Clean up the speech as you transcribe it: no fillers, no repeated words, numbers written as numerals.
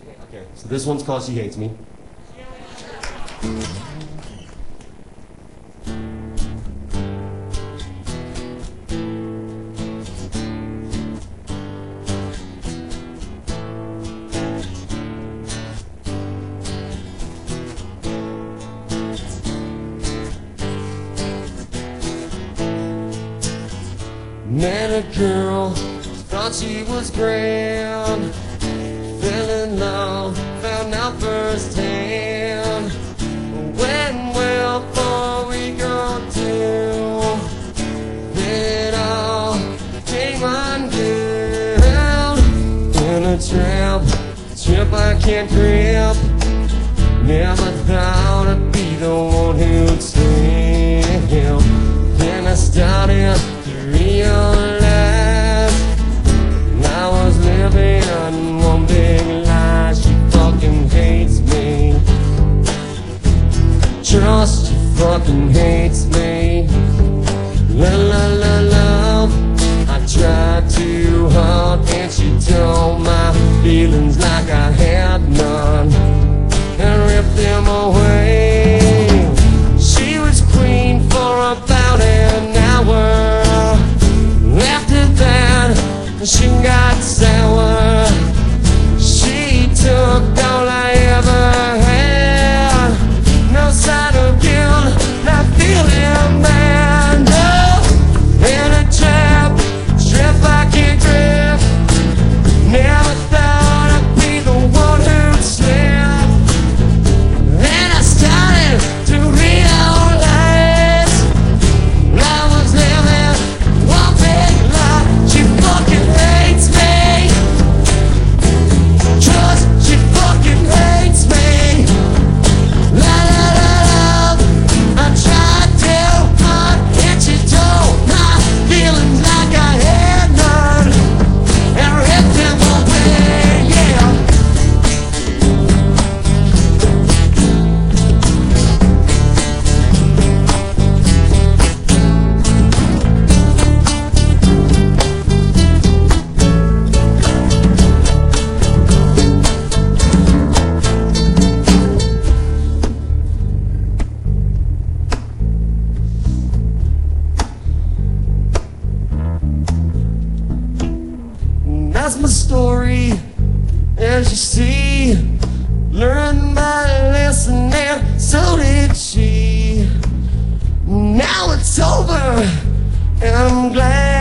Okay, so this one's called She Hates Me. Met a girl, thought she was grand. Fell in love, found out firsthand. Went well for a week or two, then it all came undone. In a trip I can't grip. Never thought I'd be the one who'd slip. Then I started to realize I was living on one big lie. She fucking hates me. Trust, she fucking hates me. La la la love, I tried too hard and she told my feelings like I had none and ripped them away. She was queen for about an hour. After that, she got sour. She took all I ever had. No sign of guilt, not feeling bad. No, in a trip I can't grip. Never thought I'd be the one who'd slip. Then I started to realize I was living one big lie. She fucking hates me. Trust, she fucking hates me. La la la love, I tried too hard and she told my feelings like I had none and ripped them away, yeah. That's my story, as you see. Learned my lesson and so did she. Now it's over and I'm glad.